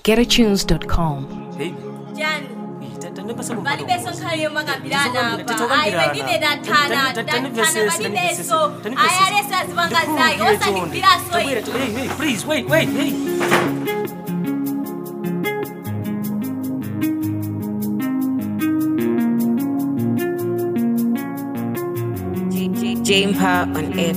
getatunes.com. Baby. Jani. Bali beso khali makambirana apa. Aiwe ndine datana bali beso. Ayalesa zibangazayi osandipiraso. Hey, please, wait, hey. Jane Power on air.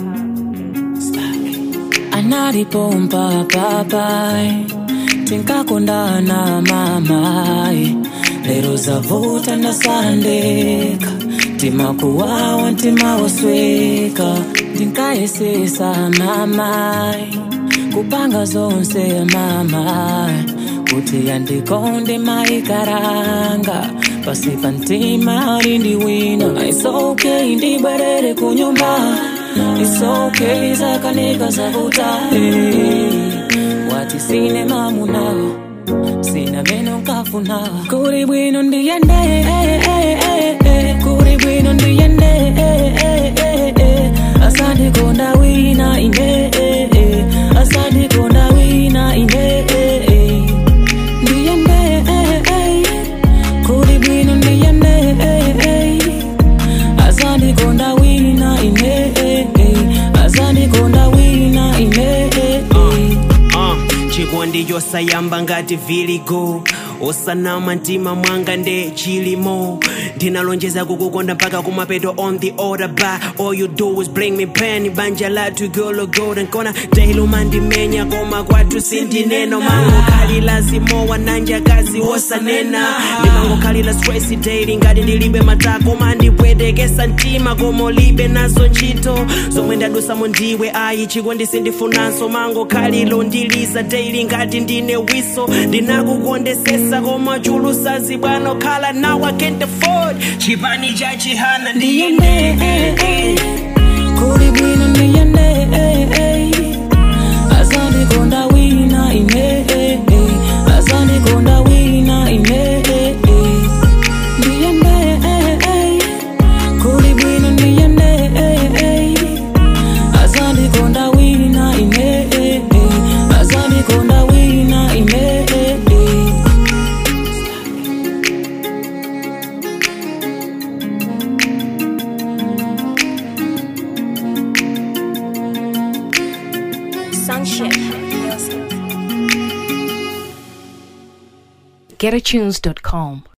Anaripompa papai tinkakondana mamai lero zavuta na sandeka timakuwawa ntimawosweka ndinkayesesa mamai kupanga zonse mamai kuti yandikonde maikaranga pasipa ntima rindiwina. It's okay ndibwerere kunyumba. It's okay zakanika zavuta. Wati sine mamuna sina meno nkafuna kuri bwino ndiyende kuri bwino ndiyende asandi konda wina ine asandi konda wina ine ndiyende kuri bwino ndiyende asandi konda wina ine asandi konda wina ine chikondi yosayamba ngati viligo osanama mtima mwanga nde chilimo ndinalonjeza kukukonda mpaka kumapeto on the order by all you do is bring me pain banja latu golo golden kona dailo mandimenya koma kwatu sindineno mango kalila zimowa nanja kazi osanena ndimango kalila stress daily ngati ndilibe matako mandipwetekesa ntima komo libe nazo ntchito zomwe ndadusa mundiwe ayi chikondi sindifunanso mango kalilo ndilisa daily ngati ndine wiso ndinakukondesesa koma chulu sazi bwano kala now I can't afford chipani cha chihana ndiyende kuri bwino ndiyende asandi konda wina ine asandi konda wina ine ndiyende kuri bwino ndiyende asandi konda wina ine asandi konda wina ine getatunes.com.